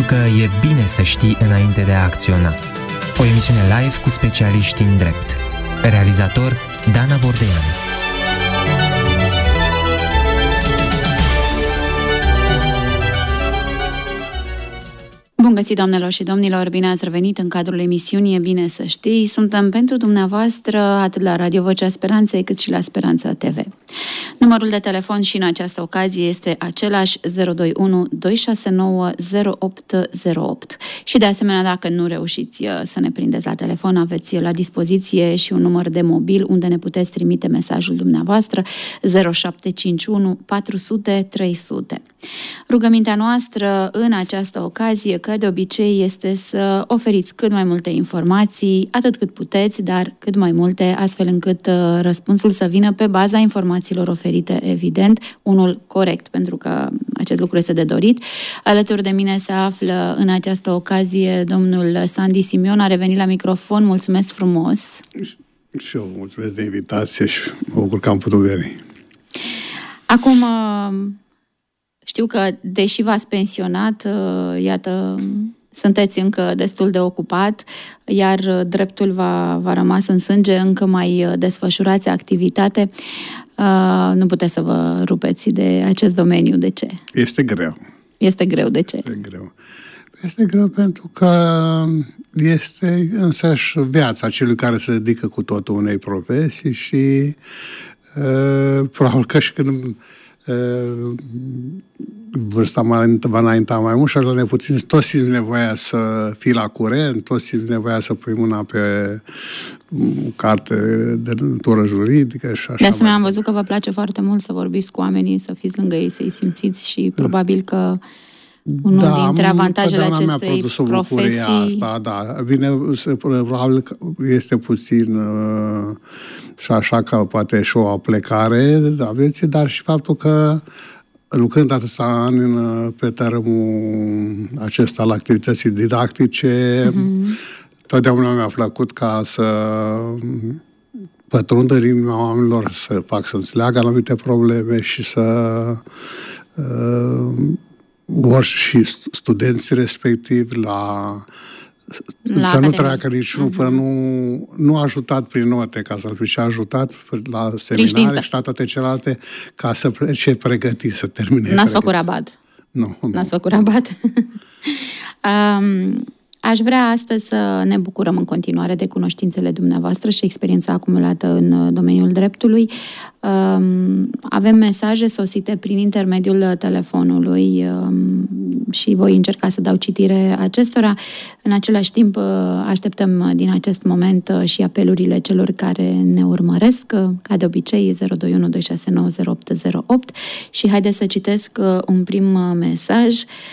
că e bine să știi înainte de a acționa. O emisiune live cu specialiști în drept. Realizator Dana Bordean. Bun găsit, doamnelor și domnilor, bine ați revenit în cadrul emisiunii E bine să știi. Suntem pentru dumneavoastră atât la Radio Vocea Speranței cât și la Speranța TV. Numărul de telefon și în această ocazie este același 021 269 0808. Și de asemenea, dacă nu reușiți să ne prindeți la telefon, aveți la dispoziție și un număr de mobil unde ne puteți trimite mesajul dumneavoastră 0751 400 300. Rugămintea noastră în această ocazie, că de obicei, este să oferiți cât mai multe informații, atât cât puteți, dar cât mai multe, astfel încât răspunsul să vină pe baza informațiilor oferite, evident, unul corect, pentru că acest lucru este de dorit. Alături de mine se află în această ocazie domnul Sandy Simion, a revenit la microfon, mulțumesc frumos! Și eu mulțumesc de invitație și mă bucur că am putut veni. Acum, știu că, deși v-ați pensionat, iată, sunteți încă destul de ocupat, iar dreptul v-a rămas în sânge, încă mai desfășurați activitate. Nu puteți să vă rupeți de acest domeniu. De ce? Este greu. Este greu, de ce? Este greu pentru că este însăși viața celui care se dedică cu totul unei profesii și probabil că și când vârsta va înainta mai mult și la nepuțin, toți simți nevoia să fii la curent, toți simți nevoia să pui mâna pe carte de natură juridică și așa. De asemenea, am văzut că vă place foarte mult să vorbiți cu oamenii, să fiți lângă ei, să-i simțiți și probabil că unul dintre avantajele acestei profesii... Asta, da. Bine, probabil că este puțin și așa că poate și o plecare a vieții, dar și faptul că lucrând atâția ani pe tărâmul acesta al activității didactice, totdeauna mi-a plăcut ca să pătrundă în inima oamenilor, să fac să înțeleagă anumite probleme și să ori și studenții respectivi să nu treacă niciunul până nu ajutat prin note, ca să-l fi ajutat la seminare și toate celelalte, ca să plece pregătit, să termine. N-ați făcut rabat. Nu. N-ați făcut rabat. Aș vrea astăzi să ne bucurăm în continuare de cunoștințele dumneavoastră și experiența acumulată în domeniul dreptului. Avem mesaje sosite prin intermediul telefonului și voi încerca să dau citire acestora. În același timp, așteptăm din acest moment și apelurile celor care ne urmăresc, ca de obicei 021 269 0808, și haideți să citesc un prim mesaj.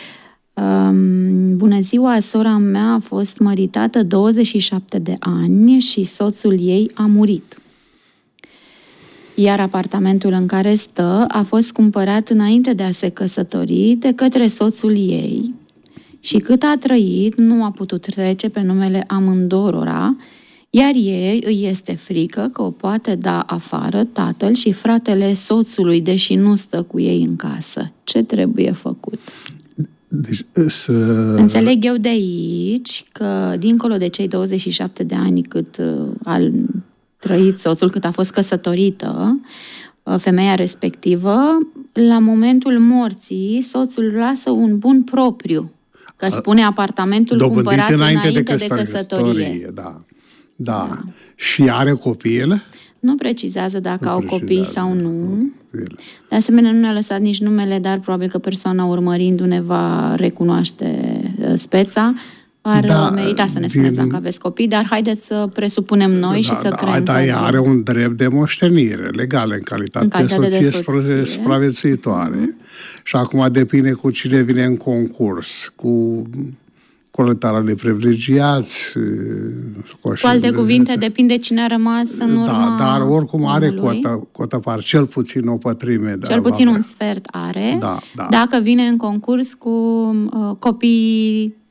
Bună ziua, sora mea a fost măritată 27 de ani și soțul ei a murit. Iar apartamentul în care stă a fost cumpărat înainte de a se căsători de către soțul ei și cât a trăit nu a putut trece pe numele amândorora, iar ei îi este frică că o poate da afară tatăl și fratele soțului, deși nu stă cu ei în casă. Ce trebuie făcut? Deci, Înțeleg eu de aici că, dincolo de cei 27 de ani cât a trăit soțul, cât a fost căsătorită, femeia respectivă, la momentul morții, soțul lasă un bun propriu, că spune apartamentul cumpărat înainte de căsătorie. Da. Și are copil? Nu precizează dacă au copii sau nu. De asemenea, nu ne-a lăsat nici numele, dar probabil că persoana urmărindu-ne va recunoaște speța. Ar merita să ne spuneți dacă aveți copii, dar haideți să presupunem noi și să creăm. Da, ea are un drept de moștenire legală în calitate de soție supraviețuitoare. Și acum depinde cu cine vine în concurs, cu colectarea de privilegiați. Cu alte cuvinte, depinde cine a rămas în urma. Dar oricum are cotă par, cel puțin o pătrime. Cel puțin un sfert are. Dacă vine în concurs cu copii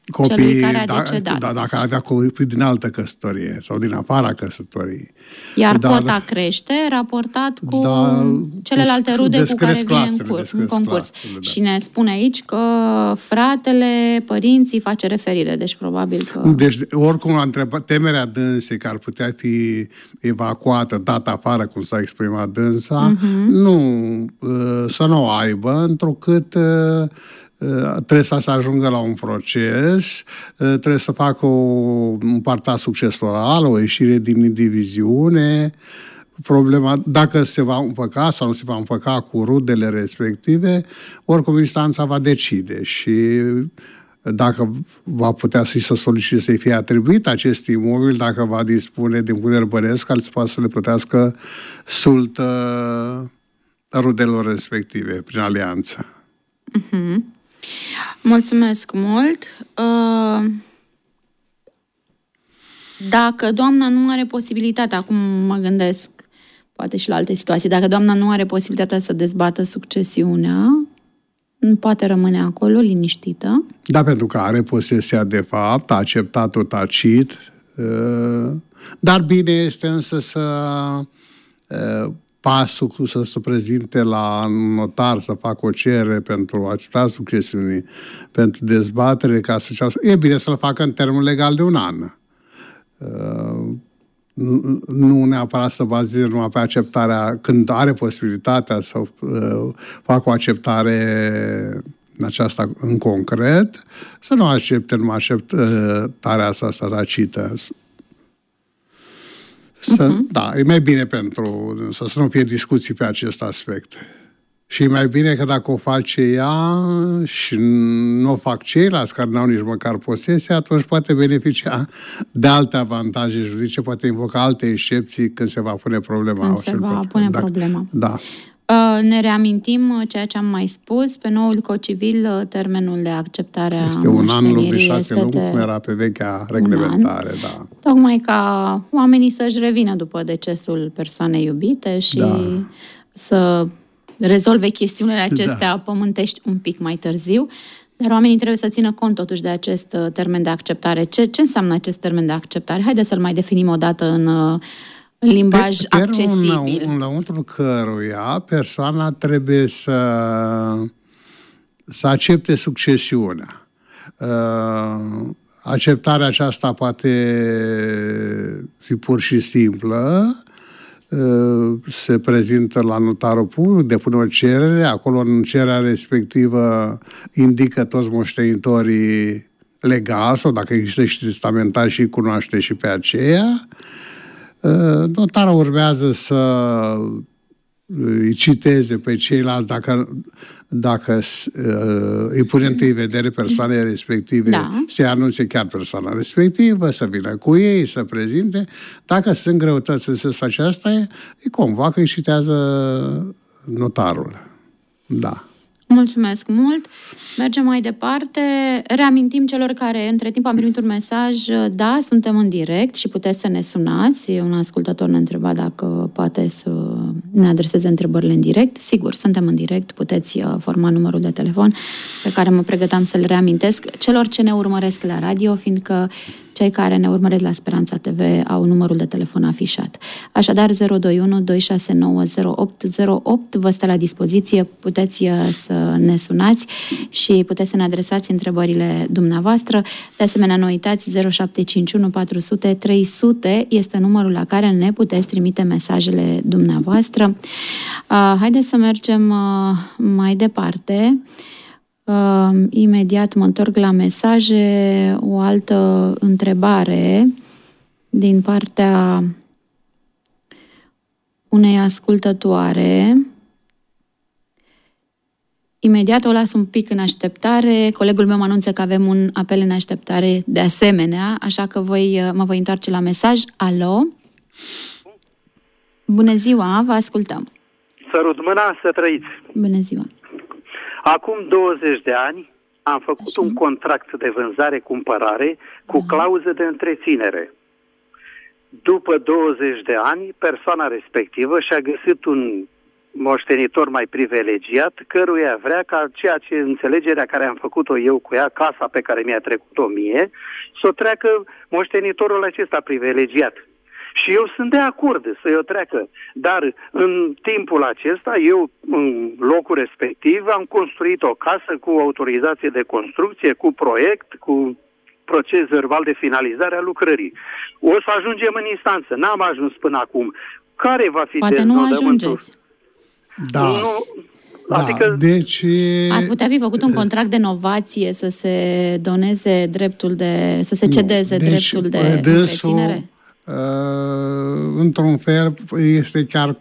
celui care a decedat. Dacă avea copii din altă căsătorie sau din afara căsătoriei. Iar cota crește raportat cu celelalte rude cu care vine în concurs. Și ne spune aici că fratele, părinții face referire, deci probabil că... Deci, oricum, a întrebat temerea dânsei că ar putea fi evacuată, dată afară, cum s-a exprimat dânsa, să nu o aibă, întrucât trebuie să se ajungă la un proces, trebuie să facă un partaj succesoral, o ieșire din diviziune. Problema, dacă se va împăca sau nu se va împăca cu rudele respective, oricum instanța va decide și dacă va putea să solicite să-i fie atribuit acest imobil, dacă va dispune din punct de vedere bănesc, care se poate să le plătească sultă rudelor respective prin alianță. Mulțumesc mult. Dacă doamna nu are posibilitatea, acum mă gândesc, poate și la alte situații, dacă doamna nu are posibilitatea să dezbată succesiunea, poate rămâne acolo liniștită. Da, pentru că are posesia de fapt, a acceptat-o tacit, dar bine este însă pasul să se prezinte la notar, să facă o cerere pentru acceptarea succesiunii, pentru dezbatere, ca să ceasă. E bine să-l facă în termen legal de 1 an. Nu neapărat să bazeze numai pe acceptarea, când are posibilitatea să facă o acceptare aceasta în concret, să nu accepte numai acceptarea asta tacită. Da, e mai bine pentru să nu fie discuții pe acest aspect. Și e mai bine că dacă o face ea și nu o fac ceilalți care n-au nici măcar posesie, atunci poate beneficia de alte avantaje juridice, poate invoca alte excepții când se va pune problema. Când se va pune problema. Da. Ne reamintim ceea ce am mai spus. Pe noul Cod Civil, termenul de acceptare a este 1 an lung, 6 este luni, cum era pe vechea reglementare. Da. Tocmai ca oamenii să-și revină după decesul persoanei iubite și să rezolve chestiunile acestea pământești un pic mai târziu. Dar oamenii trebuie să țină cont totuși de acest termen de acceptare. Ce înseamnă acest termen de acceptare? Haideți să-l mai definim o dată în limbaj accesibil. Înăuntru căruia persoana trebuie să accepte succesiunea. Acceptarea aceasta poate fi pur și simplă, se prezintă la notarul public, depune o cerere, acolo în cererea respectivă indică toți moștenitorii legali sau dacă există și testamentar și cunoaște și pe aceea. Notarul urmează să îi citeze pe ceilalți dacă îi pune întâi vedere persoanei respective, să-i anunțe chiar persoana respectivă, să vină cu ei, să prezinte. Dacă sunt greutăți în sensul aceasta, îi convoacă, îi citează notarul. Da. Mulțumesc mult! Mergem mai departe. Reamintim celor care între timp am primit un mesaj. Da, suntem în direct și puteți să ne sunați. Un ascultător ne întreba dacă poate să ne adreseze întrebările în direct. Sigur, suntem în direct. Puteți forma numărul de telefon pe care mă pregăteam să-l reamintesc celor ce ne urmăresc la radio, fiindcă cei care ne urmăresc la Speranța TV au numărul de telefon afișat. Așadar, 021 269 0808 vă stă la dispoziție, puteți să ne sunați și puteți să ne adresați întrebările dumneavoastră. De asemenea, nu uitați, 0751 400 300 este numărul la care ne puteți trimite mesajele dumneavoastră. Haideți să mergem mai departe. Imediat mă întorc la mesaje. O altă întrebare din partea unei ascultătoare. Imediat o las un pic în așteptare. Colegul meu mă anunță că avem un apel în așteptare de asemenea, așa că mă voi întoarce la mesaj. Alo? Bună ziua, vă ascultăm. Sărut mâna, să trăiți. Bună ziua. Acum 20 de ani am făcut un contract de vânzare-cumpărare cu clauză de întreținere. După 20 de ani, persoana respectivă și-a găsit un moștenitor mai privilegiat, căruia vrea ca ceea ce înțelegerea care am făcut-o eu cu ea, casa pe care mi-a trecut-o mie, să o treacă moștenitorul acesta privilegiat. Și eu sunt de acord să o treacă, dar în timpul acesta, eu în locul respectiv am construit o casă cu autorizație de construcție, cu proiect, cu proces verbal de finalizare a lucrării. O să ajungem în instanță, n-am ajuns până acum. Care va fi poate nu ajungeți. Da. Adică deci ar putea fi făcut un contract de novație să se doneze dreptul de... să se cedeze dreptul de întreținere? Într-un fel este chiar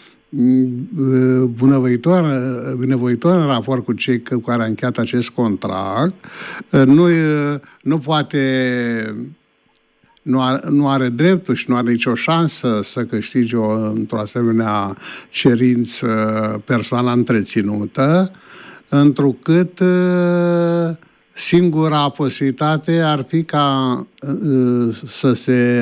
binevoitor în raport cu cei cu care a încheiat acest contract. Nu poate, nu are dreptul și nu are nicio șansă să câștige într-o asemenea cerință persoana întreținută, întrucât singura posibilitate ar fi ca să se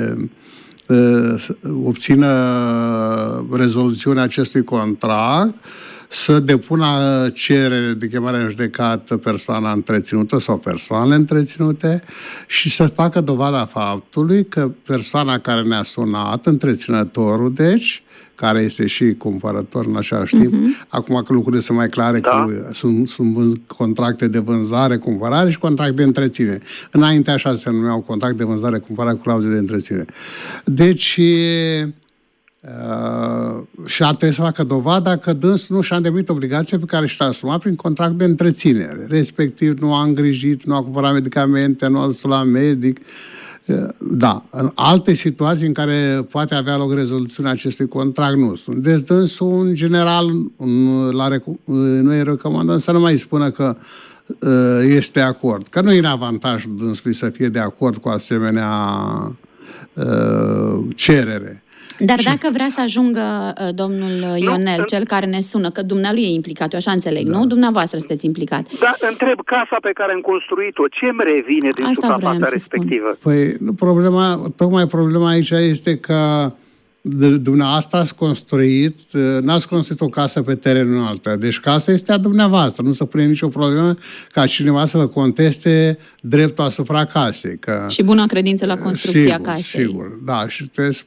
obțină rezoluțiunea acestui contract, să depună cerere de chemare în judecată persoana întreținută sau persoanele întreținute și să facă dovada faptului că persoana care ne-a sunat, întreținătorul, deci, care este și cumpărător în același timp. Acum că lucrurile sunt mai clare, că sunt contracte de vânzare, cumpărare și contract de întreținere. Înainte așa se numeau contract de vânzare, cumpărare cu clauze de întreținere. Deci și ar trebui să facă dovada că dânsul nu și-a îndeplinit obligația pe care și-a asumat prin contract de întreținere. Respectiv, nu a îngrijit, nu a cumpărat medicamente, nu a dus la medic. Da, în alte situații în care poate avea loc rezoluțiunea acestui contract nu sunt. Deci dânsul, în general, noi recomandăm să nu mai spună că este de acord. Că nu e în avantajul dânsului să fie de acord cu asemenea cerere. Dar dacă vrea să ajungă domnul Ionel, cel care ne sună, că dumnealui e implicat, eu așa înțeleg, nu? Dumneavoastră sunteți implicat. Da, întreb, casa pe care am construit-o, ce îmi revine din suprafața respectivă? Păi, tocmai problema aici este că dumneavoastră ați construit, n-ați construit o casă pe terenul altă. Deci casa este a dumneavoastră. Nu se pune nicio problemă ca cineva să vă conteste dreptul asupra casei. Și bună credință la construcția casei. Sigur, da. Și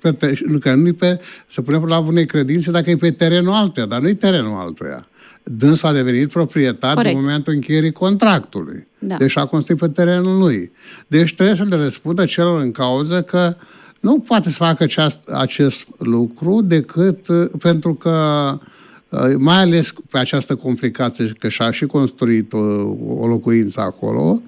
se pune la bunei credințe dacă e pe terenul altuia, dar nu e terenul altuia. Dânsul a devenit proprietar în momentul încheierii contractului. Da. Deci a construit pe terenul lui. Deci trebuie să le răspundă celor în cauză că nu poate să facă acest lucru decât pentru că, mai ales pe această complicație, că și-a și construit o locuință acolo,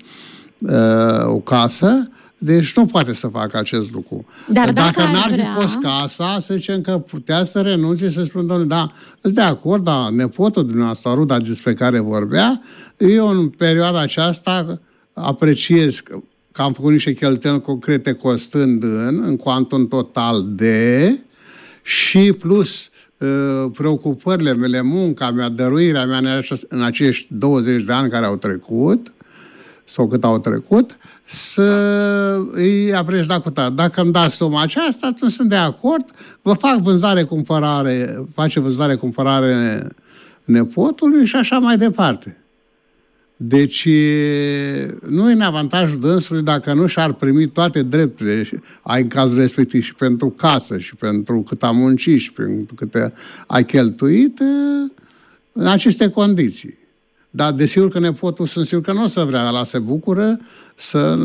o casă, deci nu poate să facă acest lucru. Dar dacă n-ar fi fost casa, să zicem că putea să renunțe, să spună, doamne, da, îți de acord, dar nepotul dumneavoastră, ruda despre care vorbea, eu în perioada aceasta apreciez că am făcut niște cheltuieli concrete costând în cuantum total de și plus preocupările mele, munca mea, dăruirea mea în acești 20 de ani care au trecut, sau cât au trecut, să îi apreci dacutat. Dacă îmi dați suma aceasta, atunci sunt de acord, vă fac vânzare-cumpărare, face vânzare-cumpărare nepotului și așa mai departe. Deci nu e în avantajul dânsului dacă nu și-ar primi toate drepturile în cazul respectiv și pentru casă și pentru cât a muncit și pentru cât a cheltuit în aceste condiții. Dar desigur că nepotul sunt sigur că nu o să vrea, ăla se bucură să...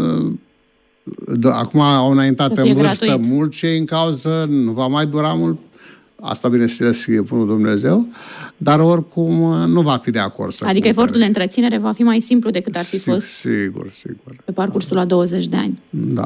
Acum au înaintat în vârstă mult cei în cauză, nu va mai dura mult. Asta, bineînțeles, e bunul Dumnezeu, dar oricum nu va fi de acord. Adică efortul de întreținere va fi mai simplu decât ar fi fost sigur. Pe parcursul la 20 de ani. Da.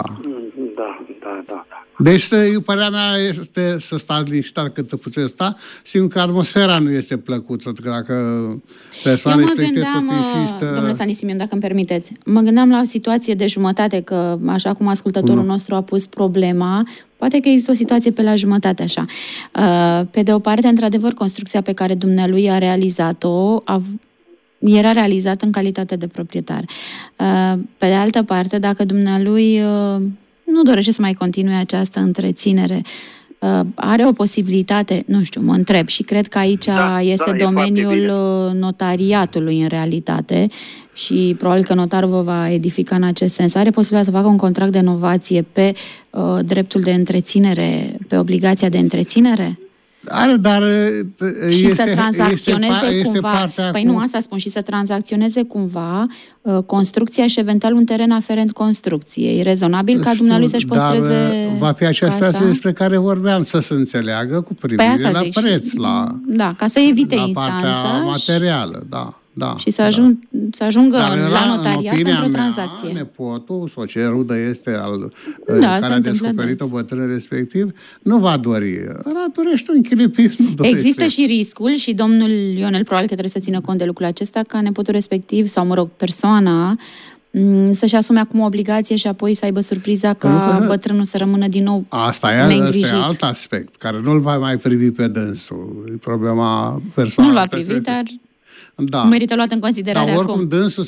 Da. Deci, părerea mea este să stați liniștit cât puteți sta, sigur că atmosfera nu este plăcută, că dacă persoana respective tot insistă... Domnule Sandy Simion, dacă îmi permiteți, mă gândeam la o situație de jumătate, că așa cum ascultătorul nostru a pus problema, poate că există o situație pe la jumătate așa. Pe de o parte, într-adevăr, construcția pe care dumnealui a realizat-o era realizată în calitate de proprietar. Pe de altă parte, dacă dumnealui nu dorește să mai continue această întreținere, are o posibilitate, nu știu, mă întreb și cred că aici este domeniul notariatului în realitate și probabil că notarul vă va edifica în acest sens. Are posibilitatea să facă un contract de novație pe dreptul de întreținere, pe obligația de întreținere? Are, dar și să tranzacționeze cumva, păi nu, asta spun, și să tranzacționeze cumva construcția și eventual un teren aferent construcției. E rezonabil ca dumnealui să-și păstreze dar va fi acea situație despre care vorbeam, să se înțeleagă cu privire la preț, la ca să evite la instanța partea materială, da. Și să ajungă la notariat pentru o tranzacție. Nepotul sau ce rudă este care a descoperit-o bătrân respectiv, nu va dori. Dorește un chilipis, nu dorește. Există și riscul, și domnul Ionel probabil că trebuie să țină cont de lucrul acesta, ca nepotul respectiv, sau mă rog, persoana, să-și asume acum o obligație și apoi să aibă surpriza ca bătrânul să rămână din nou neîngrijit. Asta e alt aspect, care nu-l va mai privi pe dânsul. E problema personală. Nu l-a privit, dar merită luat în considerare acum. Dar oricum dânsul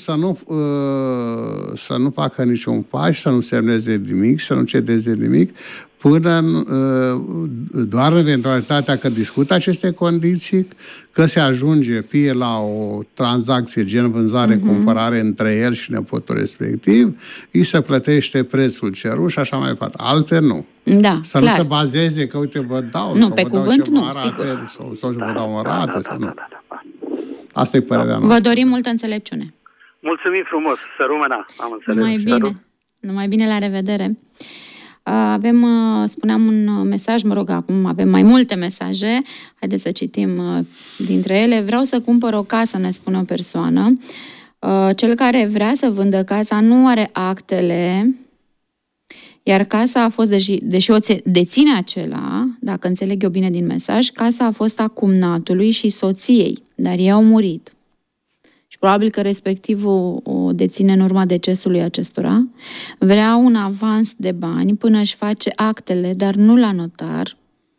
să nu facă niciun pas, să nu semneze nimic, să nu cedeze nimic, până doar în eventualitatea că discută aceste condiții, că se ajunge fie la o tranzacție gen vânzare-cumpărare între el și nepotul respectiv, îi se plătește prețul cerut și așa mai departe. Alte nu. Da, să clar. nu se bazeze că, uite, vă dau nu, pe cuvânt nu, sigur. Sau vă dau o rată. Asta e părerea noastră. Vă dorim multă înțelepciune. Mulțumim frumos, să rămână, am înțeles. Numai bine, la revedere. Avem, spuneam, un mesaj, mă rog, acum avem mai multe mesaje, haideți să citim dintre ele. Vreau să cumpăr o casă, ne spune o persoană. Cel care vrea să vândă casa nu are actele, iar casa a fost, deși o deține acela, dacă înțeleg eu bine din mesaj, casa a fost a cumnatului și soției, dar ei au murit. Și probabil că respectivul o deține în urma decesului acestora. Vrea un avans de bani până își face actele, dar nu la notar.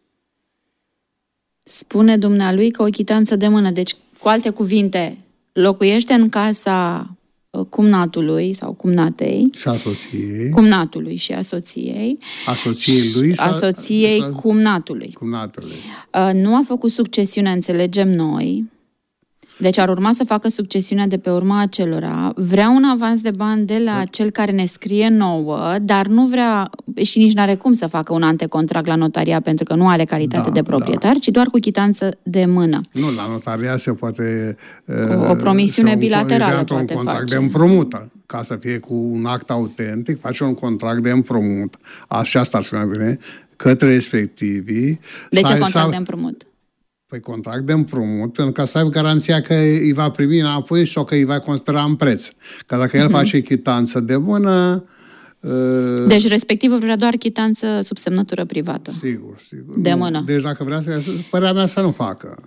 Spune dumnealui că o chitanță de mână. Deci, cu alte cuvinte, locuiește în casa cumnatului sau cumnatei. Și a soției. Cumnatului și a soției. A soției lui și a soției cumnatului. Nu a făcut succesiunea, înțelegem noi. Deci ar urma să facă succesiunea de pe urma acelora, vrea un avans de bani de la cel care ne scrie nouă, dar nu vrea și nici n-are cum să facă un antecontract la notariat pentru că nu are calitate de proprietar, ci doar cu chitanță de mână. Nu, la notariat se poate... O promisiune bilaterală poate face. Un contract de împrumut, ca să fie cu un act autentic, face un contract de împrumut, așa asta ar fi mai bine, către respectivii. De ce contract de împrumut? Păi contract de împrumut, pentru că să aibă garanția că îi va primi înapoi sau că îi va considera în preț. Că dacă el face chitanță de mână... Deci respectivul vrea doar chitanță sub semnătură privată. Sigur. De mână. Deci dacă vrea să... Părerea mea să nu facă.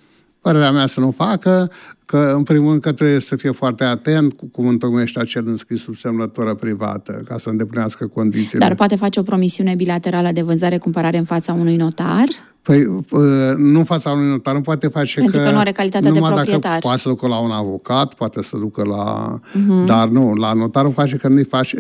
Că în primul rând că trebuie să fie foarte atent cum întocmește acel înscris sub semnătură privată, ca să îndeplinească condițiile. Dar poate face o promisiune bilaterală de vânzare-cumpărare în fața unui notar? Păi, nu în fața unui notar, nu poate face pentru că nu are calitatea de proprietar. Dacă poate să ducă la un avocat, poate să ducă la... Dar nu, la notar face că nu-i face...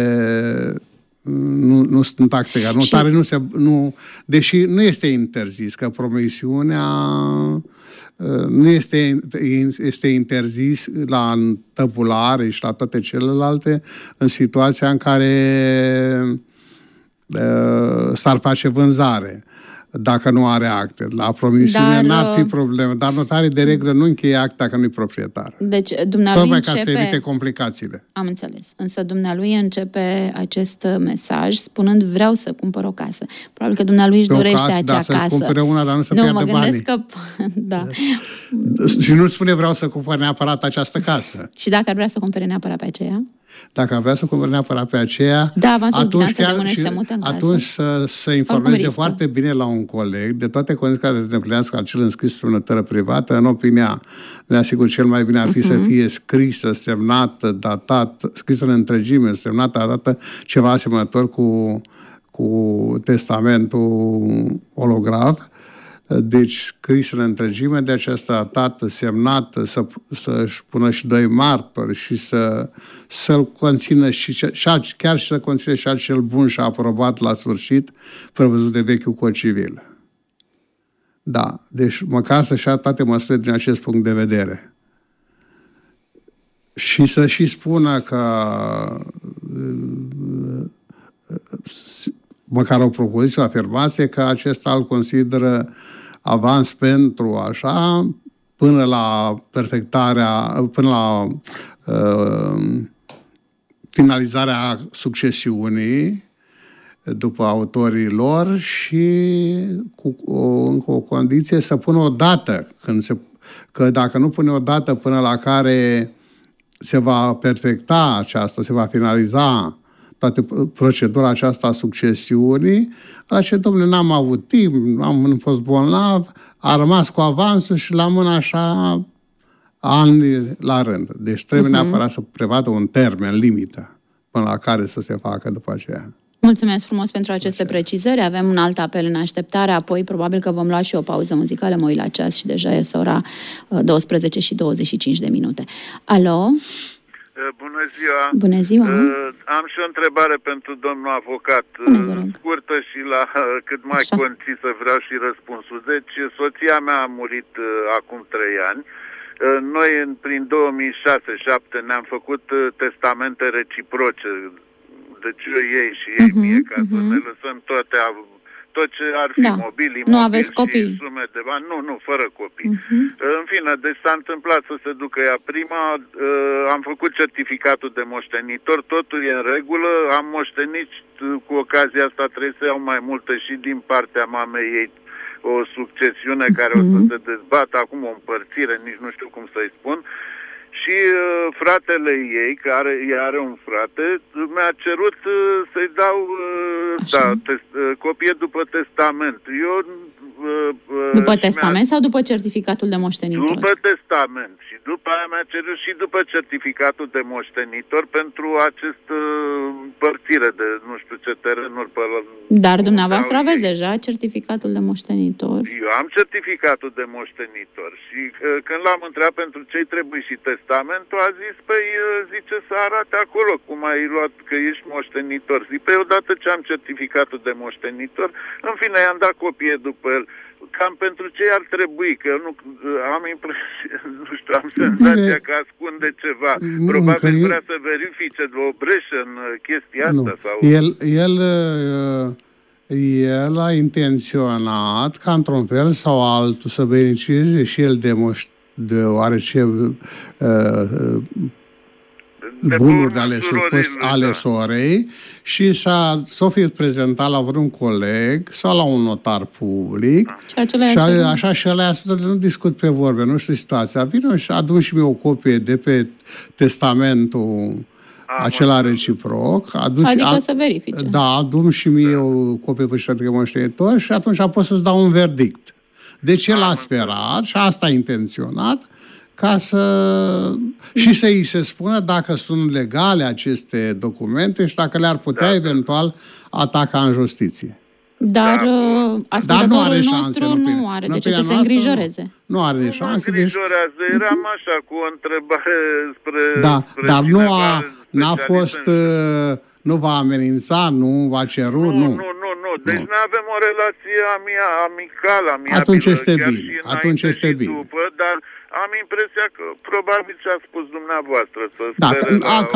Nu sunt acte. Notare deși nu este interzis, că promisiunea nu este interzis la întăpulare și la toate celelalte în situația în care s-ar face vânzare. Dacă nu are acte. La promisiune n-ar fi probleme. Dar notarii de regulă nu încheie acte dacă nu-i proprietar. Deci, dumnealui tocmai ca să evite complicațiile. Am înțeles. Însă dumnealui începe acest mesaj spunând vreau să cumpăr o casă. Probabil că dumnealui își dorește acea casă. Să cumpere una, dar nu să pierdă banii. Mă gândesc că... Da. Și nu spune vreau să cumpăr neapărat această casă. Și dacă ar vrea să cumpere neapărat pe aceea? Dacă ar vrea să cumpere neapărat pe aceea, atunci să informeze foarte bine la un coleg de toate condițiile care se împlinească acel înscris sub semnătură privată. În opinia mea, sigur, cel mai bine ar fi să fie scrisă, semnată, datată, scrisă în întregime, semnată, datată, ceva asemănător cu testamentul holograf, deci scris în întregime de această dată semnată, să-și pună și 2 martori și să-l conțină chiar și să conțină și acel bun și aprobat la sfârșit, prevăzut de vechiul cod civil. Da, deci măcar să-și ia toate măsurile din acest punct de vedere. Și să și spună că măcar o propoziție, o afirmație, că acesta îl consideră avans pentru așa, până la perfectarea, până la finalizarea succesiunii după autorii lor și încă o condiție, să pună o dată, că dacă nu pune o dată până la care se va perfecta aceasta, se va finaliza toată procedura aceasta a succesiunii, așa, domnule, n-am avut timp, am fost bolnav, a rămas cu avansul și la mână așa ani la rând. Deci trebuie neapărat să prevadă un termen limită până la care să se facă după aceea. Mulțumesc frumos pentru aceste precizări. Avem un alt apel în așteptare, apoi probabil că vom lua și o pauză muzicală. Mă uit la ceas și deja este ora 12:25. Alo? Bună ziua! Bună ziua! Am și o întrebare pentru domnul avocat, scurtă și la cât mai concisă, vreau și răspunsul. Deci, soția mea a murit acum 3 ani. Noi, prin 2006-2007, ne-am făcut testamente reciproce. Deci ei și ei mie, ca să ne lăsăm tot ce ar fi mobil, nu aveți copii. Sume de bani. Nu, fără copii. În fine, deci s-a întâmplat să se ducă ea prima, am făcut certificatul de moștenitor, totul e în regulă, am moștenit, cu ocazia asta trebuie să iau mai multe și din partea mamei ei, o succesiune care o să se dezbată, acum o împărțire, nici nu știu cum să-i spun. Și fratele ei, care are un frate, mi-a cerut să-i dau copie după testament. Eu după testament sau după certificatul de moștenitor? După testament. Și după aia mi-a cerut și după certificatul de moștenitor pentru această împărțire de nu știu ce terenuri. Dar dumneavoastră aveți deja certificatul de moștenitor? Eu am certificatul de moștenitor și când l-am întrebat pentru ce-i trebuie și testamentul, a zis, păi zice să arate acolo cum ai luat că ești moștenitor. Zic, păi odată ce am certificatul de moștenitor, în fine i-am dat copie după el. Cam pentru ce ar trebui, că nu am impresia, nu știu, am senzația că ascunde ceva. Probabil vrea să verifice o breșă în chestia asta. Sau... El a intenționat ca într-un fel sau altul să beneficieze și el de oarece bunuri ale sorei și s-o fi prezentat la vreun coleg sau la un notar public și așa și ăla nu discut pe vorbe, nu știu situația. Vino și adun și mie o copie de pe testamentul acela reciproc. Adică să verifice. Da, adun și mie o copie pe certificatul de moștenitor și atunci pot să-ți dau un verdict. Deci el a sperat și asta a intenționat ca și să îi se spună dacă sunt legale aceste documente și dacă le-ar putea eventual ataca în justiție. Dar ascultătorul nostru nu are de ce să se îngrijoreze. Nu are șanse. Nu îngrijorează. Eram așa cu o întrebare spre... Dar n-a fost... Nu va amenința, nu va ceru, nu. Deci nu avem o relație amicală, atunci este bine. Atunci este bine. Dar am impresia că probabil ce a spus dumneavoastră să spere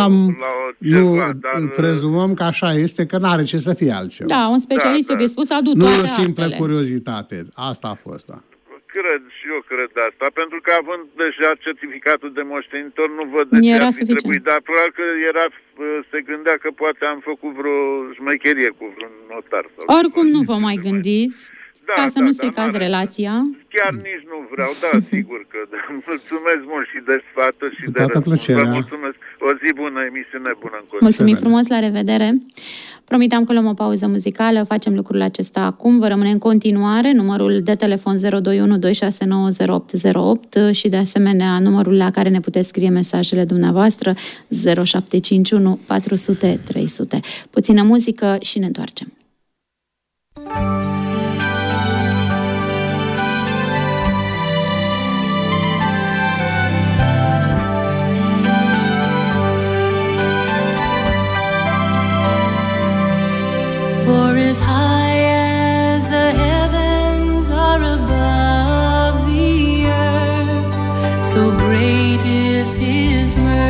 prezumăm că așa este, că n-are ce să fie altceva. Da, un specialist vi-a spus adu toate artele. Nu o simplă curiozitate. Asta a fost, da. Eu cred asta, pentru că având deja certificatul de moștenitor, nu văd de ce ar fi trebuit, dar probabil că se gândea că poate am făcut vreo șmecherie cu vreun notar. Oricum nu vă mai gândiți, ca să nu stricați relația. Chiar nici nu vreau, sigur că mulțumesc mult și de sfaturi și de răspuns. Vă mulțumesc. O zi bună, emisiune bună în continuare. Mulțumim frumos, la revedere. Promiteam că luăm o pauză muzicală, facem lucrul acesta acum. Vă rămâne în continuare numărul de telefon 021 269 0808 și de asemenea numărul la care ne puteți scrie mesajele dumneavoastră 0751 400 300. Puțină muzică și ne întoarcem.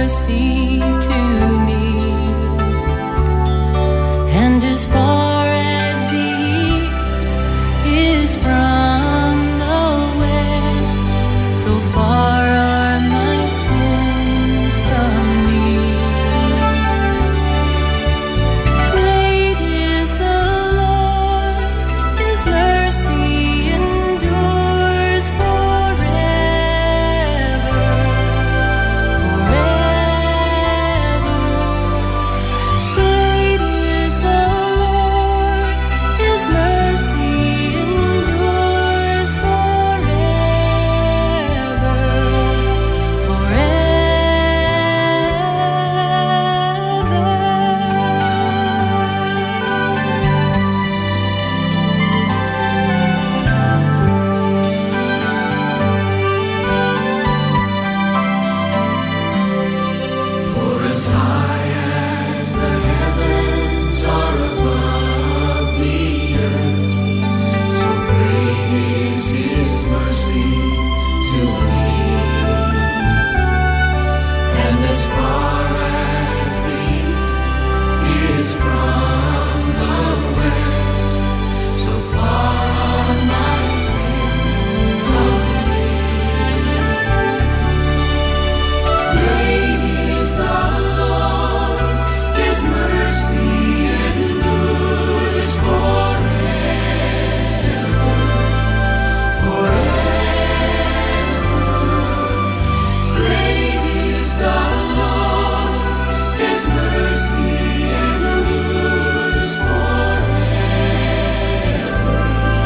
mercy to me. And as far as the east is from the west, so far are my sins from me. Great is the Lord, His mercy endures forever, forever. Great is the Lord, His mercy endures forever, forever. For as high as the heavens are above the earth, so great is His mercy to me. And as far as the east is from the west, so far are my sins from me. Great is the Lord, His mercy endures forever, forever. Great is the Lord, His mercy endures forever,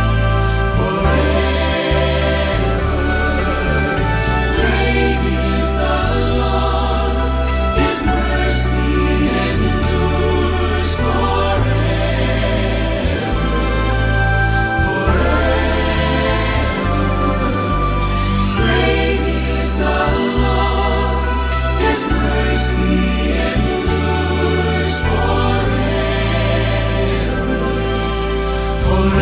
forever. Great is the Lord, His mercy endures forever, forever. Great is the Lord, His mercy endures forever,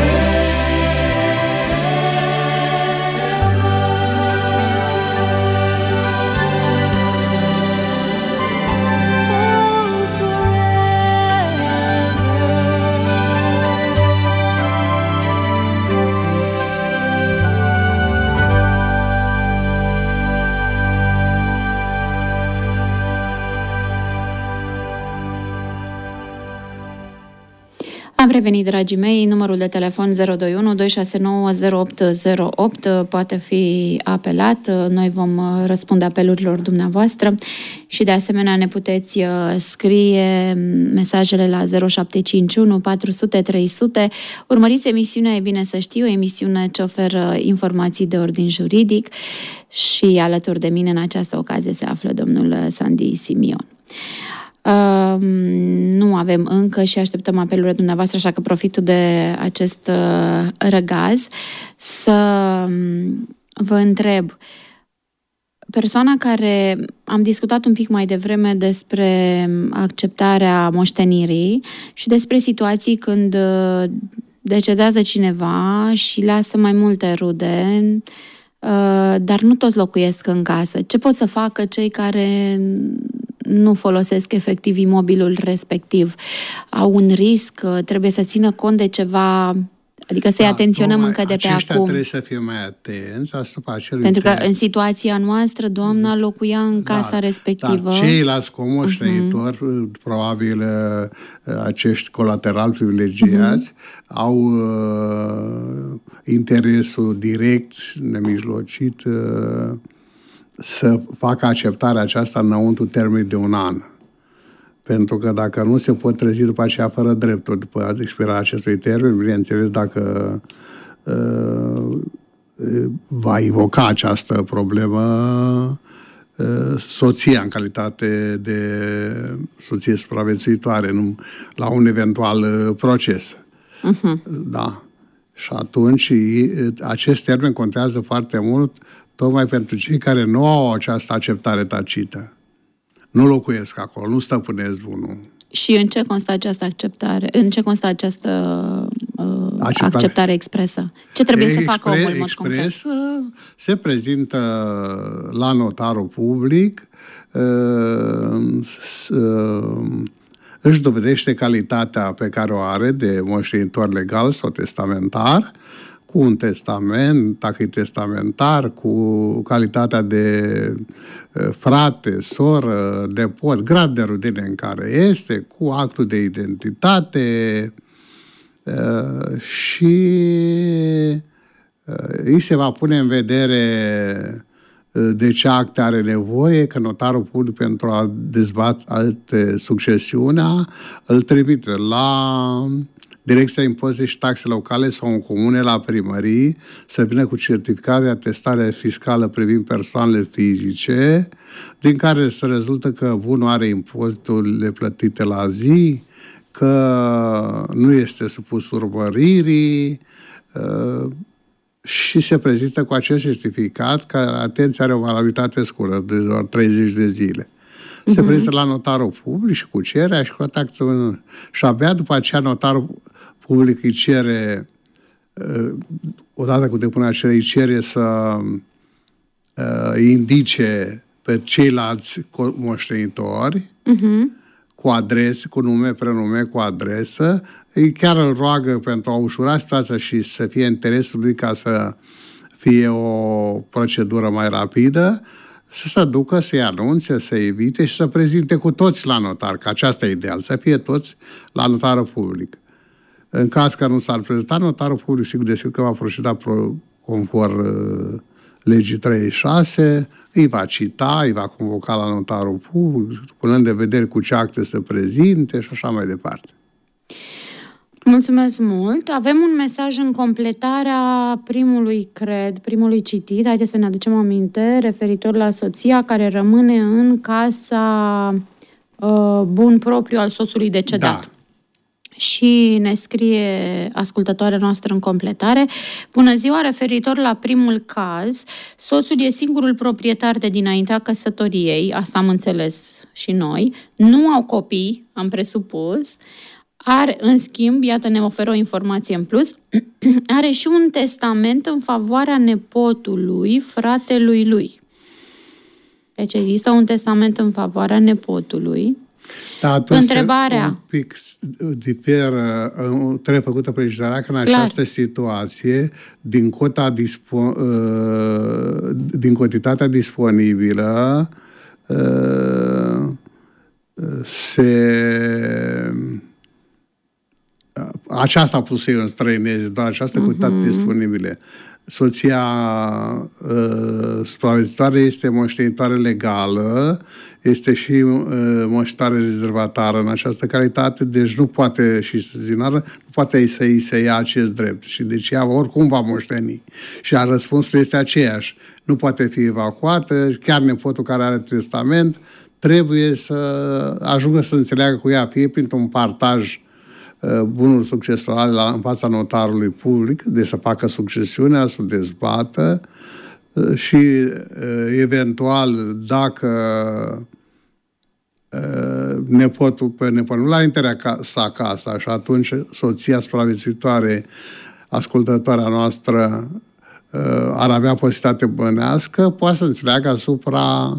Am revenit, dragii mei, numărul de telefon 021 269 0808 poate fi apelat. Noi vom răspunde apelurilor dumneavoastră și de asemenea ne puteți scrie mesajele la 0751 400 300. Urmăriți emisiunea E bine să știu, o emisiune ce oferă informații de ordin juridic și alături de mine în această ocazie se află domnul Sandy Simion. Nu avem încă și așteptăm apelurile dumneavoastră, așa că profit de acest răgaz să vă întreb. Persoana care am discutat un pic mai devreme despre acceptarea moștenirii și despre situații când decedează cineva și lasă mai multe rude, dar nu toți locuiesc în casă. Ce pot să facă cei care nu folosesc efectiv imobilul respectiv? Au un risc? Trebuie să țină cont de ceva? Adică să-i atenționăm încă de pe acum. Trebuie să fie mai atenți asupra acelui. Pentru că în situația noastră, doamna locuia în casa respectivă. Ceilalți comoștenitori, probabil acești colateral privilegiați, au interesul direct, nemijlocit, să facă acceptarea aceasta înăuntru termenului de 1 an. Pentru că dacă nu se pot trezi după aceea fără drepturi, după expirarea acestui termen, bineînțeles, dacă va invoca această problemă soția în calitate de soție supraviețuitoare la un eventual proces. Da. Și atunci acest termen contează foarte mult tocmai pentru cei care nu au această acceptare tacită. Nu locuiesc acolo, nu stăpânesc bunul. Și în ce constă această acceptare? În ce constă această acceptare expresă? Ce trebuie să facă omul în mod concret? Se prezintă la notarul public, își dovedește calitatea pe care o are de moștenitor legal sau testamentar, cu un testament, dacă e testamentar, cu calitatea de frate, soră, nepot, grad de rudine în care este, cu actul de identitate și îi se va pune în vedere de ce acte are nevoie, că notarul public pentru a dezbate succesiunea îl trimite la Direcția Impozite și Taxe Locale sau în comune, la primării, să vină cu certificat de atestare fiscală privind persoanele fizice, din care se rezultă că bunul are impoziturile plătite la zi, că nu este supus urmăririi, și se prezintă cu acest certificat, că, atenție, are o valabilitate scurtă, de doar 30 de zile. Se prezintă la notarul public și cu cererea și cu actul. Și abia după aceea notarul public îi cere, odată cu depunerea cererii, îi cere să indice pe ceilalți moștenitori, cu adrese, cu nume, prenume, cu adresă. Îi chiar îl roagă pentru a ușura situația și să fie interesul lui ca să fie o procedură mai rapidă, să se ducă, să-i anunțe, să evite și să prezinte cu toți la notar, că aceasta e ideal, să fie toți la notarul public. În caz că nu s-ar prezenta, notarul public sigur că va proceda conform legii 36, îi va cita, îi va convoca la notarul public, punând de vedere cu ce acte să prezinte și așa mai departe. Mulțumesc mult. Avem un mesaj în completarea primului citit. Haideți să ne aducem aminte, referitor la soția care rămâne în casa bun propriu al soțului decedat. Da. Și ne scrie ascultătoarea noastră în completare: bună ziua, referitor la primul caz, soțul e singurul proprietar de dinaintea căsătoriei, asta am înțeles și noi, nu au copii, am presupus, are, în schimb, iată, ne oferă o informație în plus, are și un testament în favoarea nepotului, fratelui lui. Deci există un testament în favoarea nepotului. Da, atunci întrebarea. Un pic diferă, trebuie făcută precizarea că în această situație, din cotitatea disponibilă, aceasta a pus eu în străinezi, doar această cotitate disponibilă. Soția supraviețuitoare este moștenitoare legală, este și moștenitoare rezervatară în această calitate, deci nu poate, și zinară, nu poate să îi se ia acest drept. Și deci ea oricum va moșteni. Și răspunsul este aceeași. Nu poate fi evacuată, chiar nepotul care are testament trebuie să ajungă să înțeleagă cu ea, fie printr-un partaj bunul succesoral în fața notarului public, de să facă succesiunea, să dezbată și eventual dacă nepotul nu l-ar interesa acasă și atunci soția supraviețuitoare, ascultătoarea noastră, ar avea posibilitate bănească, poate să înțeleagă asupra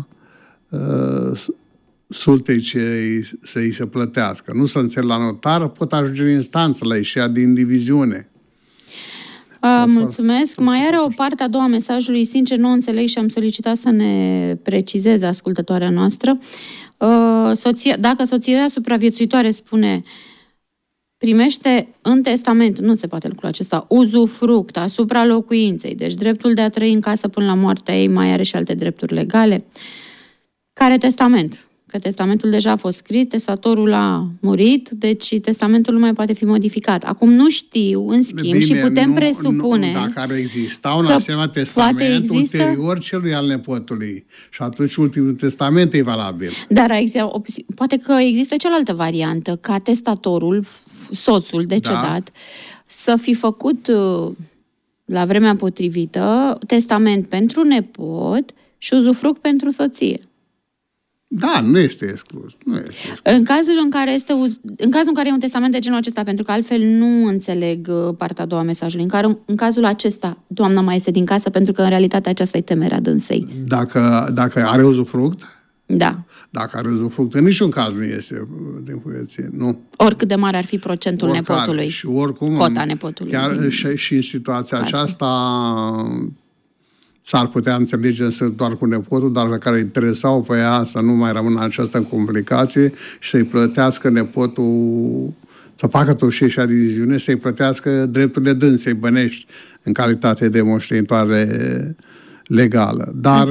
sultei să îi se plătească. Nu să înțeleg la notar, pot ajunge în instanță, la ieșirea din diviziune. Mulțumesc. Mai are o parte a doua mesajului, sincer nu înțeleg și am solicitat să ne precizeze ascultătoarea noastră. Dacă soția supraviețuitoare spune primește în testament, nu se poate lucrul acesta, uzufruct asupra locuinței, deci dreptul de a trăi în casă până la moartea ei, mai are și alte drepturi legale. Care testament? Că testamentul deja a fost scris, testatorul a murit, deci testamentul nu mai poate fi modificat. Acum nu știu, în schimb, bine, și putem presupune dacă ar exista un asemenea testament ulterior celui al nepotului. Și atunci ultimul testament e valabil. Dar poate că există cealaltă variantă, ca testatorul, soțul decedat, să fi făcut la vremea potrivită testament pentru nepot și uzufruct pentru soție. Da, nu este exclus. În cazul în care e un testament de genul acesta, pentru că altfel nu înțeleg partea a doua a mesajului, în cazul acesta, doamna mai iese din casă, pentru că în realitate aceasta e temerea dânsei. Dacă are uzufruct? Da. Dacă are uzufruct, în niciun caz nu este din puieție, nu. Oricât de mare ar fi procentul Oricare. nepotului. Și oricum, cota nepotului. chiar și în situația casă. aceasta s-ar putea înțelege doar cu nepotul, dar pe care îi interesau pe ea să nu mai rămână în această complicație și să-i plătească nepotul, să facă totuși și diviziune, să-i plătească drepturile dânsei bănești în calitate de moștenitoare legală. Dar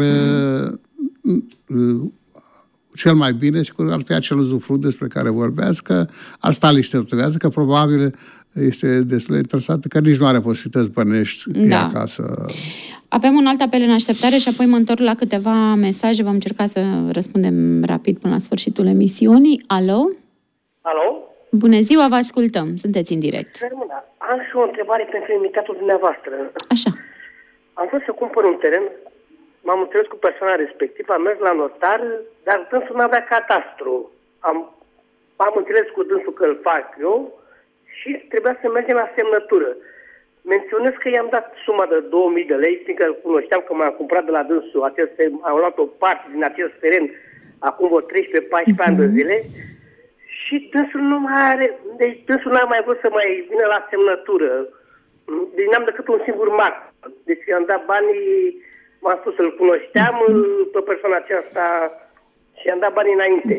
cel mai bine, sigur, ar fi acel uzufruct despre care vorbeați, că ar sta liștătuiază, că probabil este destul de interesată, că nici nu are posibilități bănești acasă. Avem un alt apel în așteptare și apoi mă întorc la câteva mesaje. Vom încerca să răspundem rapid până la sfârșitul emisiunii. Alo? Alo? Bună ziua, vă ascultăm. Sunteți în direct. Am și o întrebare pentru invitatul dumneavoastră. Așa. Am vrut să cumpăr un teren, m-am înțeles cu persoana respectivă, am mers la notar, dar dânsul nu avea cadastru. Am înțeles cu dânsul că îl fac eu și trebuia să mergem la semnătură. Menționez că i-am dat suma de 2000 de lei, fiindcă cunoșteam că m-am cumpărat de la dânsul am luat o parte din acest teren acum vreo 13-14 ani de zile și dânsul nu mai are, deci dânsul n-a mai vrut să mai vină la semnătură. Deci n-am decât un singur marc. Deci i-am dat banii, m-am spus să-l cunoșteam pe persoana aceasta și i-am dat banii înainte.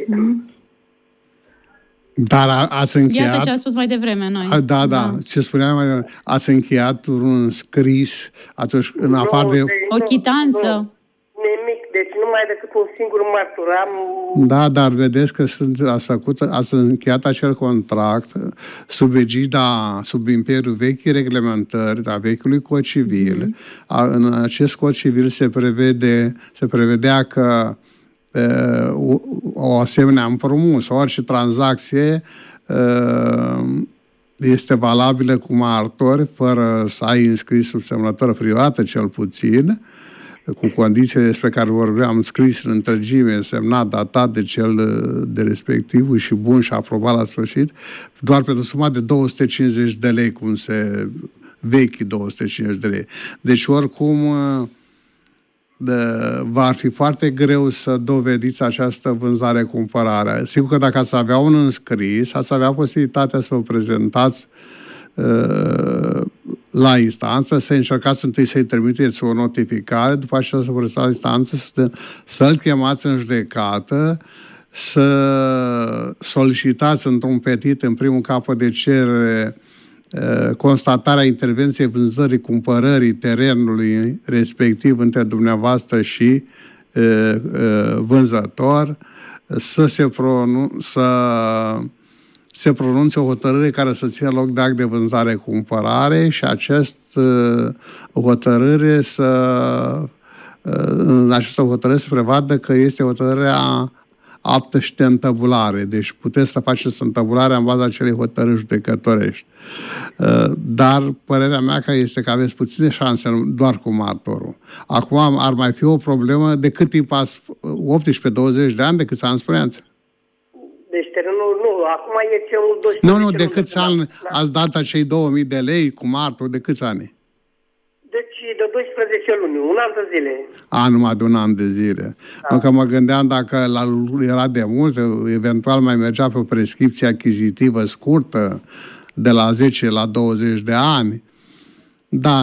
Dar ați încheiat... Iată ce am spus mai devreme noi. Da. Ce spuneam mai devreme. Ați încheiat un scris atunci, în afară de... O chitanță. Nimic. Deci nu mai decât un singur martor. Da, dar vedeți că ați încheiat acel contract sub imperiul vechii reglementări, a vechiului cod civil. În acest cod civil se prevedea că o asemenea împrumut sau orice tranzacție este valabilă cu martori fără să ai înscris sub semnătură privată, cel puțin, cu condițiile despre care vorbeam, scris în întregime, semnat, datat de cel de respectivul și bun și aprobat la sfârșit, doar pentru suma de 250 de lei, cum se vechi 250 de lei. Deci oricum va fi foarte greu să dovediți această vânzare-cumpărare. Sigur că dacă ați avea un înscris, ați avea posibilitatea să o prezentați la instanță, să încercați întâi să-i trimiteți o notificare, după aceea să vă la instanță, să-l chemați în judecată, să solicitați într-un petit, în primul capăt de cerere, constatarea intervenției vânzării, cumpărării terenului respectiv între dumneavoastră și vânzător, să se pronunțe o hotărâre care să țină loc de act de vânzare-cumpărare și în această hotărâre se prevadă că este hotărârea aptă și de întăbulare. Deci puteți să faceți întăbularea în baza acelei hotărâri judecătorești. Dar părerea mea că este că aveți puține șanse doar cu martorul. Acum ar mai fi o problemă de cât timp ați 18-20 de ani, de câți ani spuneați? Deci terenul nu, acum e cel 12. Nu, de câți ani ați dat acei 2000 de lei cu martor, de câți ani? Deci de 12 luni, un an de zile. Numai de un an de zile. Da. Că mă gândeam dacă era de mult, eventual mai mergea pe o prescripție achizitivă scurtă, de la 10 la 20 de ani. Da.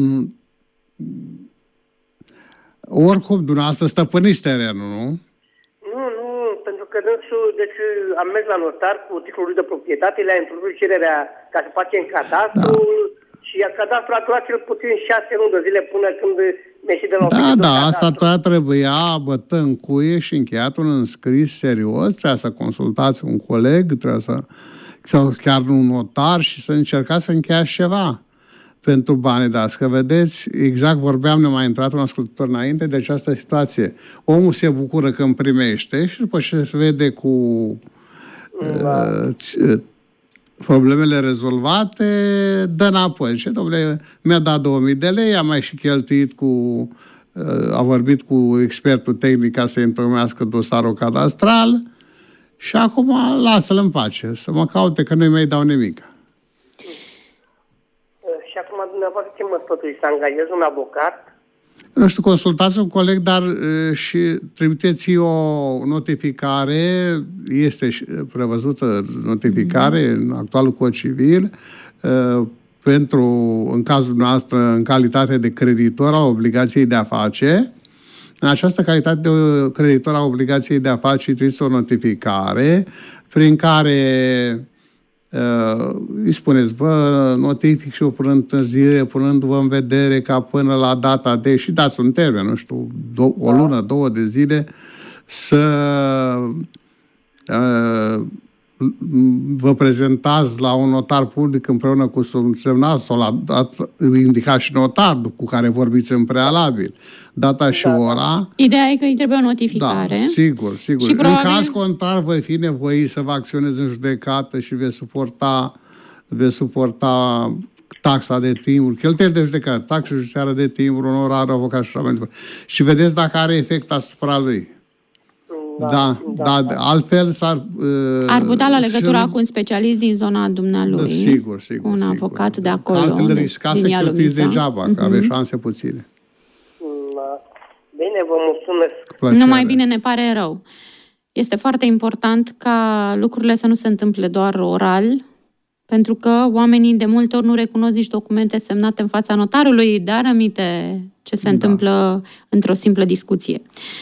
Oricum, dumneavoastră stăpâniți terenul, nu? Nu, pentru că dânsul, deci am mers la notar cu titlul lui de proprietate, le-a introdus cererea ca să facem cadastru și cadastru a durat cel puțin 6 luni de zile până când mi-a de la oficiul de asta toată trebuia bătă în cuie și încheiat un înscris serios, trebuia să consultați un coleg, sau chiar un notar și să încercați să încheiați ceva pentru banii de asta. Că vedeți, exact vorbeam, ne mai intrat un ascultător înainte de această situație. Omul se bucură când primește și după ce se vede cu problemele rezolvate, dă înapoi. Și, dom'le, mi-a dat 2000 de lei, am mai și cheltuit a vorbit cu expertul tehnic ca să întocmească dosarul cadastral și acum lasă-l în pace, să mă caute că nu-i mai dau nimic. Și acum dumneavoastră ce mă sfătuiți? Să angajez un avocat? Nu știu, consultați un coleg, dar și trimiteți o notificare, este prevăzută notificare în actualul Cod Civil, în cazul noastră, în calitate de creditor al obligației de a face. În această calitate de creditor al obligației de a face, trebuie o notificare prin care îi spuneți, vă notific și eu până întârziere, punându-vă în vedere ca până la data de, și dați un termen, nu știu, o lună, 2 de zile, să vă prezentați la un notar public împreună cu subsemnat sau indicați și notar cu care vorbiți în prealabil. Data și ora. Ideea e că îi trebuie o notificare. Da, sigur. Și în probabil... caz contrar, voi fi nevoit să vă acționezi în judecată și veți suporta taxa de timbru, cheltuieli de judecată, taxa judiciară de timbru, onorar, avocat și așa mai departe. Și vedeți dacă are efect asupra lui. Da. Altfel ar putea la legătura cu un specialist din zona dumnealui. Sigur. Cu un avocat de acolo. Altfel riscați să cheltuiți degeaba, că aveți șanse puține. Bine, vă mulțumesc. Numai bine, ne pare rău. Este foarte important ca lucrurile să nu se întâmple doar oral, pentru că oamenii de multe ori nu recunosc nici documente semnate în fața notarului, dar aminte ce se întâmplă într-o simplă discuție.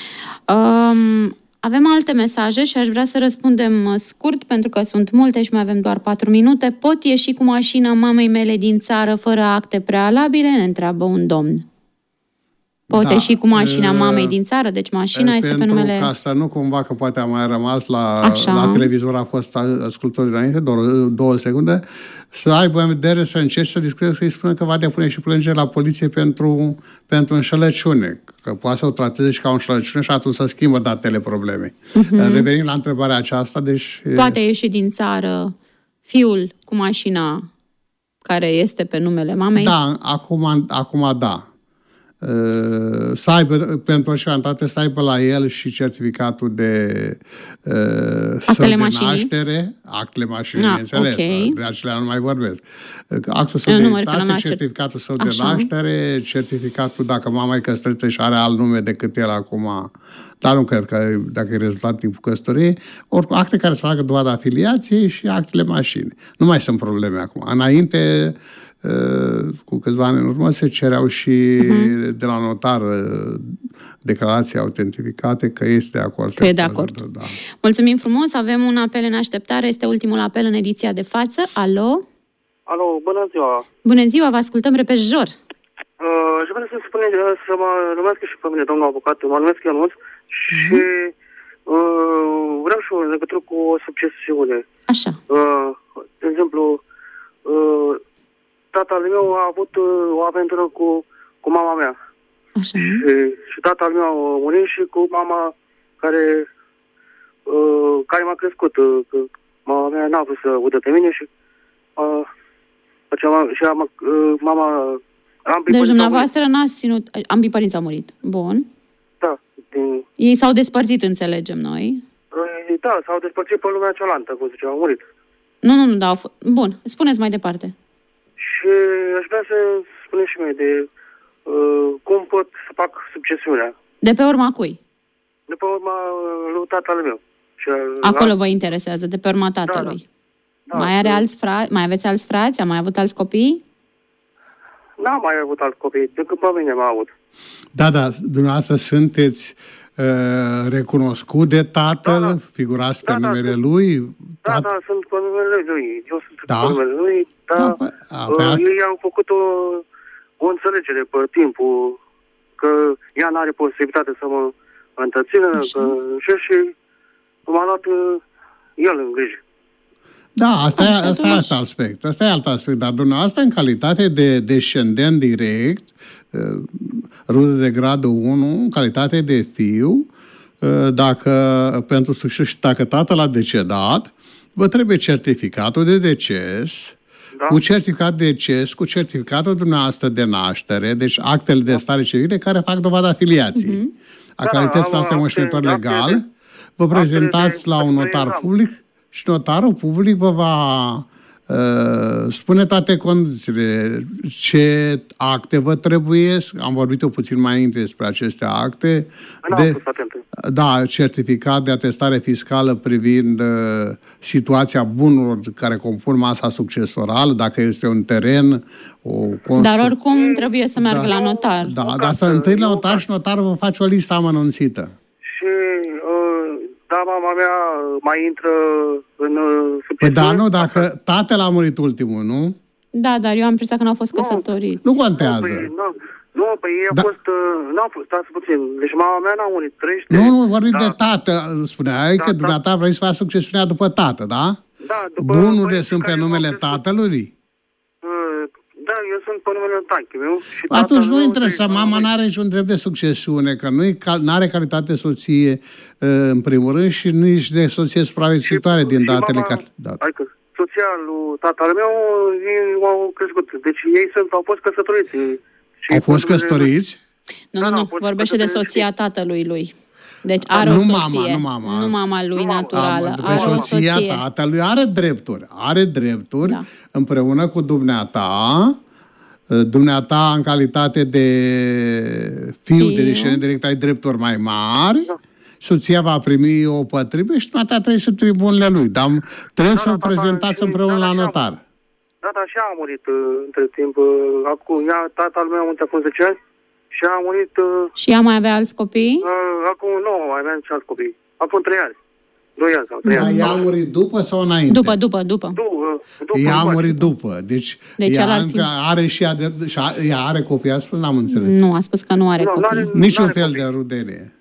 Avem alte mesaje și aș vrea să răspundem scurt, pentru că sunt multe și mai avem doar 4 minute. Pot ieși cu mașina mamei mele din țară fără acte prealabile? Ne întreabă un domn. Pot ieși cu mașina mamei din țară? Deci mașina este pe numele... Pentru că asta nu cumva că poate a mai rămas la televizor, a fost ascultător dinainte, doar 2 secunde, să aibă în vedere, să încerci să discutezi, să-i spună că va depune și plângere la poliție pentru înșelăciune. Că poate să o trateze și ca o înșelăciune și atunci să schimbă datele problemei. Revenind la întrebarea aceasta, deci... Poate ieși din țară fiul cu mașina care este pe numele mamei? Da, acum da. Să aibă, pentru orice să aibă la el și certificatul de actele naștere, actele mașinii, înțeles, de acelea nu mai vorbesc. Actul său de identitate, certificatul său de naștere, certificatul dacă mama e căsătorită și are alt nume decât el acum, dar nu cred că dacă e rezultat timpul căsătoriei, oricum acte care să facă dovada afiliației și actele mașinii. Nu mai sunt probleme acum. Înainte, cu câțiva ani în urmă, se cereau și de la notar declarații autentificate că este de acord. Că e de acord. Da. Mulțumim frumos, avem un apel în așteptare, este ultimul apel în ediția de față. Alo? Alo, bună ziua! Bună ziua, vă ascultăm repejor. Și vreau să spune să mă numească și pe mine, domnul avocat, mă numesc Ionuț și vreau și în legătură cu o succesiune. Așa. De exemplu, tatăl meu a avut o aventură cu mama mea. Așa. Și tatăl meu a murit și cu mama care m-a crescut. Că mama mea n-a vrut să udă pe mine și mama... Deci dumneavoastră n-ați ținut... Ambii părinți au murit. Bun. Da. Ei s-au despărțit, înțelegem noi. Da, s-au despărțit pe lumea cealaltă, cum zice, au murit. Nu, da. Bun, spuneți mai departe. Și aș vrea să spuneți și mie de cum pot să fac succesiunea. De pe urma cui? De pe urma lui tatăl meu. Și acolo vă interesează, de pe urma tatălui. Da. Mai are alți frați? Mai aveți alți frați? Am mai avut alți copii? N-am mai avut alți copii, decât pe mine m-a avut. Da, dumneavoastră sunteți recunoscut de tatăl, figurați pe numele lui? Da, sunt pe numele lui. Eu sunt pe numele lui, ei au făcut o înțelegere pe timpul că ea n-are posibilitate să mă întrețină, și m-a luat el în grijă. Da, asta e alt aspect. Asta e alt aspect. Dar dumneavoastră, în calitate de descendent direct, rude de gradul 1, în calitate de fiu, dacă tatăl a decedat, vă trebuie certificatul de deces, cu certificat de deces, cu certificatul dumneavoastră de naștere, deci actele de stare civile care fac dovada afiliației. A calității noastre moștenitor legal, vă prezentați la un notar public și notarul public vă va spune toate condițiile, ce acte vă trebuie, am vorbit eu puțin mai înainte despre aceste acte, certificat de atestare fiscală privind situația bunurilor care compun masa succesorală, dacă este un teren, Dar oricum trebuie să meargă la notar. Dar să întâi la notar și notarul vă face o listă amănunțită. Și mama mea mai intră în succesiune? Dacă tatăl a murit ultimul, nu? Da, dar eu am impresia că n-au fost căsătoriți. Nu contează. Ei a fost... stați puțin. Deci mama mea n-a murit, trăiește. Nu, vorbim de tată. Spuneai că dumneata vrei să faci succesiunea după tată, da? Da, după... Bunurile sunt pe numele tatălui? Da, eu sunt pe numele taică meu. Atunci nu interesă, mama n-are niciun drept de succesiune, că n-are calitate soție, în primul rând, și nici de soție supraviețuitoare din datele care... Adică soția lui tatăl meu au crescut. Deci ei au fost căsătoriți. Au fost căsătoriți? Nu, vorbește de soția tatălui lui. Deci are o soție. Nu mama lui naturală. Are o soție. Soția tatălui are drepturi împreună cu dumneata în calitate de fiu de descendent direct, ai drepturi mai mari. Soția va primi o pătrime și dumneata trebuie să tribunile lui. Dar trebuie să-l prezentați împreună la notar. Da, și a murit între timp. Acum, tatăl meu a murit acum 10 ani. Și a murit... Și ea mai avea alți copii? Acum nu mai avea nici alți copii. Acum 3 ani. 2 ani sau 3 ani. Ea a murit după sau înainte? După. Ea a murit după. Deci ea are și ea are copii, a spus, n-am înțeles. Nu, a spus că nu are copii. Niciun fel de rudenie.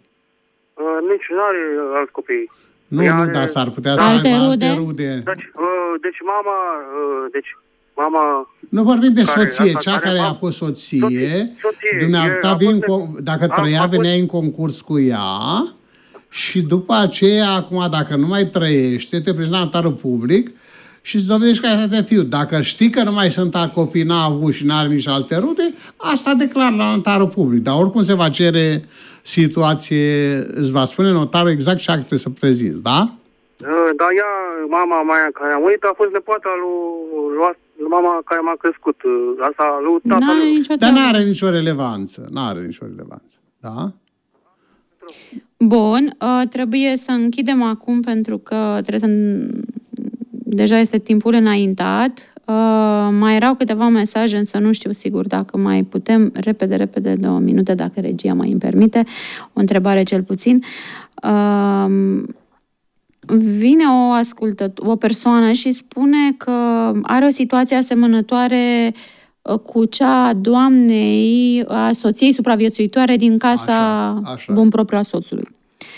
Nici nu are alți copii. Nu, dar s-ar putea să aibă alte rude. Deci mama... Nu vorbim de soție, cea care a fost soție, dumneata dacă trăia, veneai în concurs cu ea și după aceea, acum, dacă nu mai trăiește, te prezinți la notarul public și îți dovedești că ai fiu. Dacă știi că nu mai sunt copii, n-a avut și n-are nici alte rude, asta declar la notarul public. Dar oricum se va cere situație, îți va spune notarul exact ce acte să prezinți, da? Da, mama mea care a murit a fost nepoata lui mama care m-a crescut. Asta lui tatăl. Dar n-are nicio relevanță. Da? Bun, trebuie să închidem acum pentru că deja este timpul înaintat. Mai erau câteva mesaje, însă nu știu sigur dacă mai putem repede 2 minute, dacă regia mai îmi permite. O întrebare cel puțin. Vine o persoană și spune că are o situație asemănătoare cu cea a doamnei, a soției supraviețuitoare din casa bun propriu a soțului.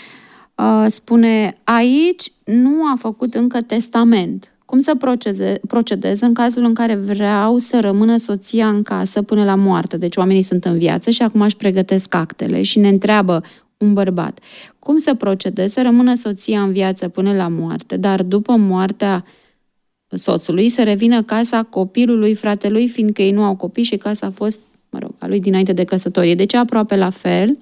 Spune, aici nu a făcut încă testament. Cum să procedez în cazul în care vreau să rămână soția în casă până la moarte? Deci oamenii sunt în viață și acum își pregătesc actele și ne întreabă un bărbat. Cum să procedez să rămână soția în viață până la moarte, dar după moartea soțului să revină casa copilului fratelui, fiindcă ei nu au copii și casa a fost, a lui dinainte de căsătorie. Deci aproape la fel.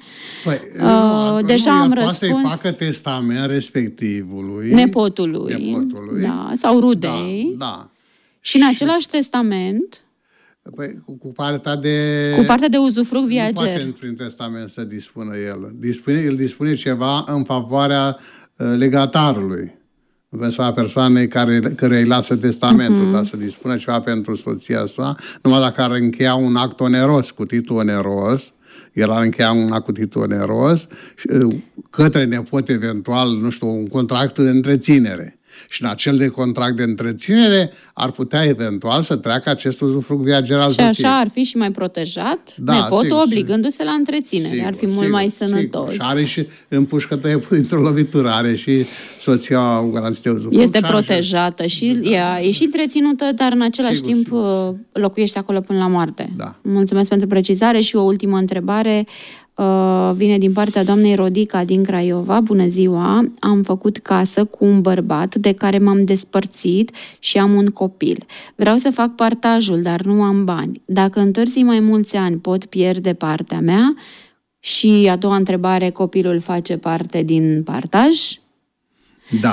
Deja am răspuns. Poate să-i facă testament respectivului. Nepotului. Da, sau rudei. Da. Și în același testament... Cu partea de uzufruct viager. Nu poate prin testament să dispună el. El dispune ceva în favoarea legatarului. Pentru persoanei care îi lasă testamentul, dar să dispună ceva pentru soția sa, numai dacă ar încheia un act oneros, cu titlu oneros, el ar încheia un act cu titlu oneros, către nepot eventual, nu știu, un contract de întreținere. Și în acel de contract de întreținere ar putea eventual să treacă acest uzufruct viager al soției. Și așa ar fi și mai protejat nepotul, obligându-se la întreținere. Ar fi mult mai sănătos. Și are și împușcătăie dintr-o lovitură, are și soția o garanție de uzufruct. Este protejată și ea e și întreținută, dar în același timp locuiește acolo până la moarte. Da. Mulțumesc pentru precizare și o ultimă întrebare. Vine din partea doamnei Rodica din Craiova. Bună ziua! Am făcut casă cu un bărbat de care m-am despărțit și am un copil. Vreau să fac partajul, dar nu am bani. Dacă întârzi mai mulți ani, pot pierde partea mea? Și a doua întrebare, copilul face parte din partaj? Da.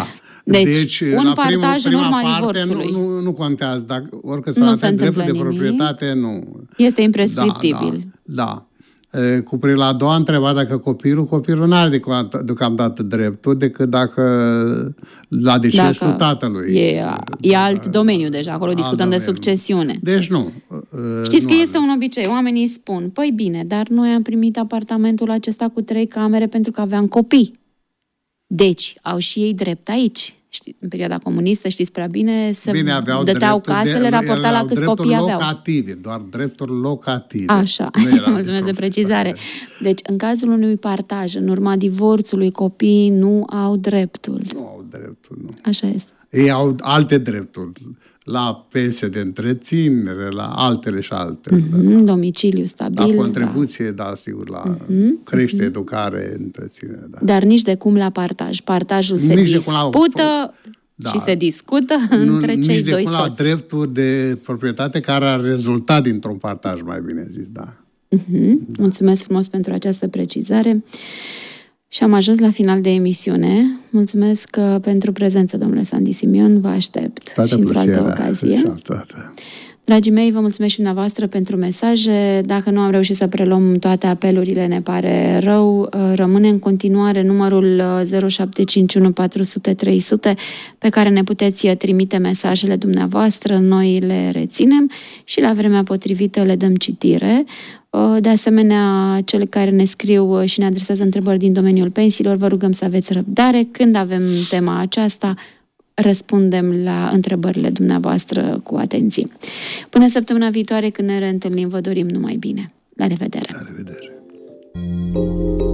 Deci un la partaj în urma prima divorțului. Nu contează. Dacă oricât Nu să se avem dreptul de întâmplă nimic. proprietate, nu. Este imprescriptibil. Da. Cu privire la a doua întrebat dacă copilul nu are deocamdată dreptul decât dacă la decesul tatălui. E alt domeniu deja, acolo discutăm de succesiune. Deci nu. Știți că este un obicei, oamenii spun, păi bine, dar noi am primit apartamentul acesta cu 3 camere pentru că aveam copii. Deci, au și ei drept aici. În perioada comunistă, știți prea bine, dăteau casele, raporta la câți copii aveau. Doar drepturi locative. Așa, mulțumesc de precizare. Deci, în cazul unui partaj, în urma divorțului, copiii nu au dreptul. Nu au dreptul, nu. Așa este. Ei au alte drepturi. La pensie de întreținere, la altele și altele. Domiciliu stabil. La contribuție, sigur, la crește, educare, întreținere. Da. Dar nici de cum la partaj. Partajul se dispută și se discută între cei doi soți. Nici de cum la drepturi de proprietate care ar rezulta dintr-un partaj, mai bine zis, da. Mulțumesc frumos pentru această precizare. Și am ajuns la final de emisiune. Mulțumesc pentru prezență, domnule Sandy Simion. Vă aștept și într-o altă ocazie. Dragii mei, vă mulțumesc și dumneavoastră pentru mesaje. Dacă nu am reușit să preluăm toate apelurile, ne pare rău. Rămâne în continuare numărul 0751 400 300 pe care ne puteți trimite mesajele dumneavoastră. Noi le reținem și la vremea potrivită le dăm citire. De asemenea, cele care ne scriu și ne adresează întrebări din domeniul pensiilor, vă rugăm să aveți răbdare. Când avem tema aceasta, răspundem la întrebările dumneavoastră cu atenție. Până săptămâna viitoare, când ne reîntâlnim, vă dorim numai bine. La revedere! La revedere!